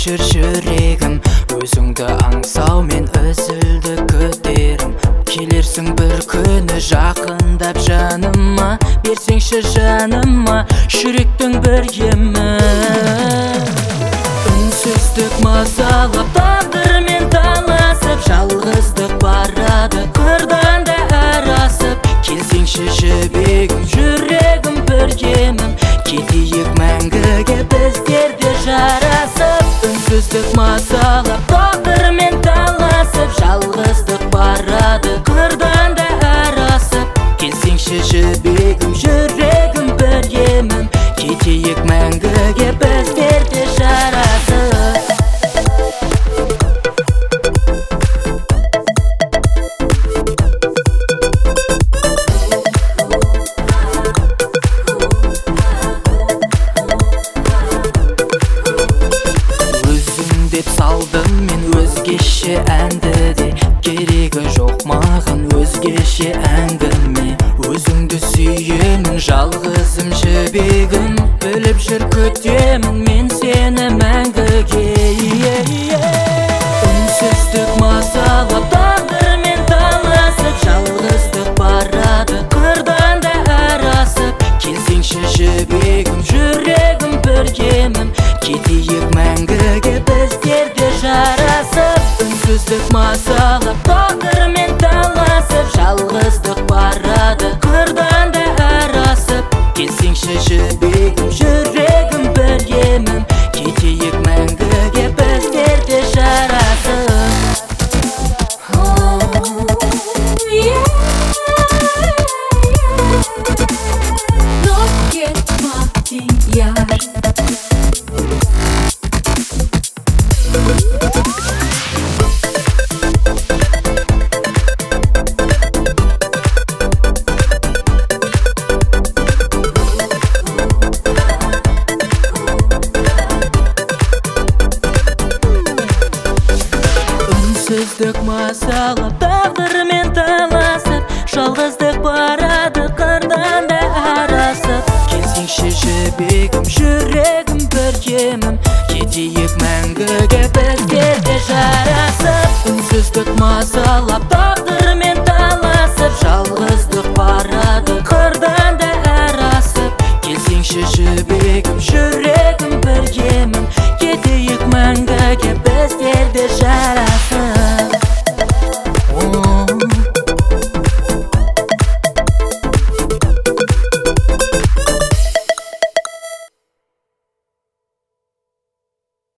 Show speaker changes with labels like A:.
A: кешір жүрегім, өзіңді аңсау мен үзілді күдерім. Келерсің бір күні жақындап жаныма, берсеңші жаныма жүректің бір емін. Үнсіздік мазалап, тағдырмен таласып, жалғыздық барады қырдан да арасып. Келсеңші жібегім, жүрегім бір емін, кетейік мәңгіге біздер де жарасып. Үнсіздік мазалап, тағдырмен таласып, жалғыздық барады қырдан да арасып. Келсеңші жібегім, жүрегім бір емін, кетейік мәңгіге біздер де жарасып. Деп салдым мен өзгеше әнді де, керегі жоқ маған өзгеше әңгіме. Өзіңді сүйемін, жалғызым жібегім, біліп жүр күтемін мен сені мәңгіге. Үнсіздік мазалап, тағдырмен таласып, жалғыздық барады қырдан да арасып. Келсеңші жібегім, жүрегім бір емін, кетейік мәңгіге біздер де жарасып. Үнсіздік мазалап, тағдырмен таласып, жалғыздық барады қырдан да арасып. Келсеңші жібегім, жүрегім бір емін, кетейік мәңгіге біздер де жарасып. Үнсіздік мазалап, тағдырмен таласып, жалғыздық барады қырдан да арасып. Келсеңші жібегім, жүрегім бір емін, кетейік мәңгіге біздер де жарасып. Үнсіздік мазалап, тағдырмен таласып, жалғыздық барады қырдан да арасып. Келсеңші жібегім, жүрегім бір емін, кетейік мәңгіге біздер де жарасып.